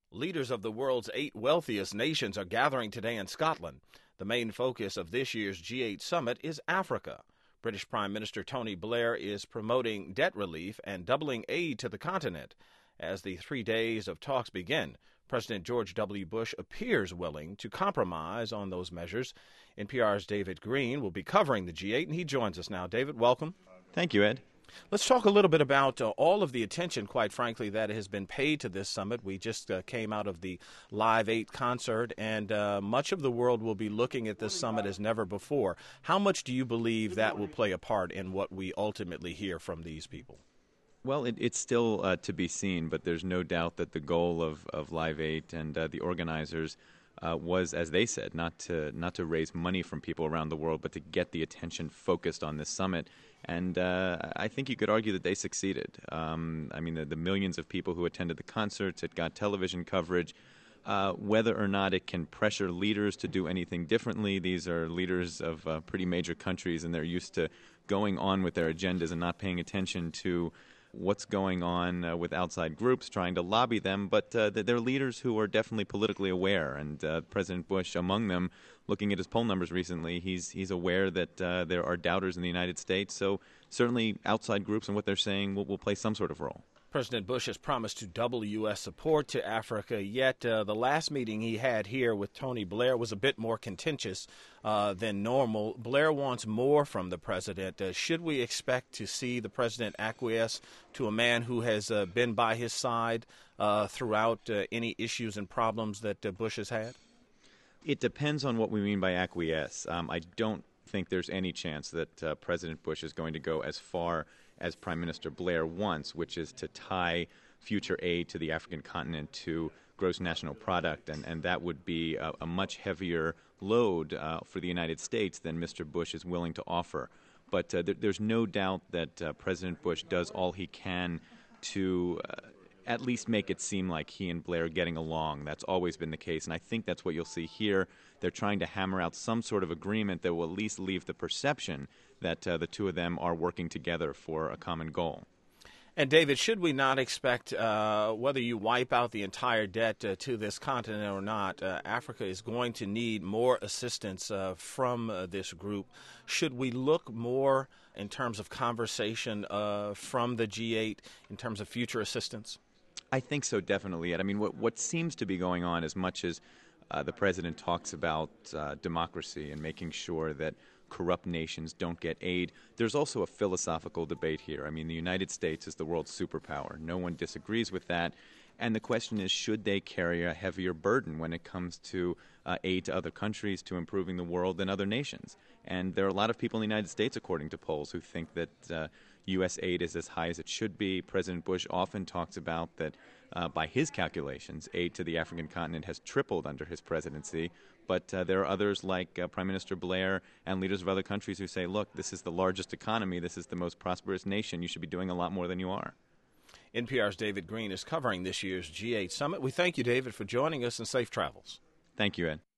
Leaders of the world's 8 wealthiest nations are gathering today in Scotland. The main focus of this year's G8 summit is Africa. British Prime Minister Tony Blair is promoting debt relief and doubling aid to the continent. As the 3 days of talks begin, President George W. Bush appears willing to compromise on those measures. NPR's David Green will be covering the G8, and he joins us now. David, welcome. Thank you, Ed. Let's talk a little bit about all of the attention, quite frankly, that has been paid to this summit. We just came out of the Live 8 concert, and much of the world will be looking at this summit as never before. How much do you believe that will play a part in what we ultimately hear from these people? Well, it's still to be seen, but there's no doubt that the goal of Live 8 and the organizers was, as they said, not to raise money from people around the world, but to get the attention focused on this summit. And I think you could argue that they succeeded. I mean, the millions of people who attended the concerts, it got television coverage. Whether or not it can pressure leaders to do anything differently, these are leaders of pretty major countries, and they're used to going on with their agendas and not paying attention to what's going on with outside groups trying to lobby them, but they're leaders who are definitely politically aware, and President Bush among them. Looking at his poll numbers recently, he's aware that there are doubters in the United States, so certainly outside groups and what they're saying will play some sort of role. President Bush has promised to double U.S. support to Africa, yet the last meeting he had here with Tony Blair was a bit more contentious than normal. Blair wants more from the president. Should we expect to see the president acquiesce to a man who has been by his side throughout any issues and problems that Bush has had? It depends on what we mean by acquiesce. I don't think there's any chance that President Bush is going to go as far as Prime Minister Blair wants, which is to tie future aid to the African continent to gross national product, and that would be a much heavier load for the United States than Mr. Bush is willing to offer. But there's no doubt that President Bush does all he can to at least make it seem like he and Blair are getting along. That's always been the case, and I think that's what you'll see here. They're trying to hammer out some sort of agreement that will at least leave the perception that the two of them are working together for a common goal. And, David, should we not expect, whether you wipe out the entire debt to this continent or not, Africa is going to need more assistance from this group? Should we look more in terms of conversation from the G8 in terms of future assistance? I think so, definitely. I mean, what seems to be going on, as much as the president talks about democracy and making sure that corrupt nations don't get aid, there's also a philosophical debate here. I mean, the United States is the world's superpower. No one disagrees with that. And the question is, should they carry a heavier burden when it comes to aid to other countries, to improving the world than other nations? And there are a lot of people in the United States, according to polls, who think that U.S. aid is as high as it should be. President Bush often talks about that, by his calculations, aid to the African continent has tripled under his presidency. But there are others like Prime Minister Blair and leaders of other countries who say, look, this is the largest economy, this is the most prosperous nation, you should be doing a lot more than you are. NPR's David Green is covering this year's G8 summit. We thank you, David, for joining us, and safe travels. Thank you, Ed.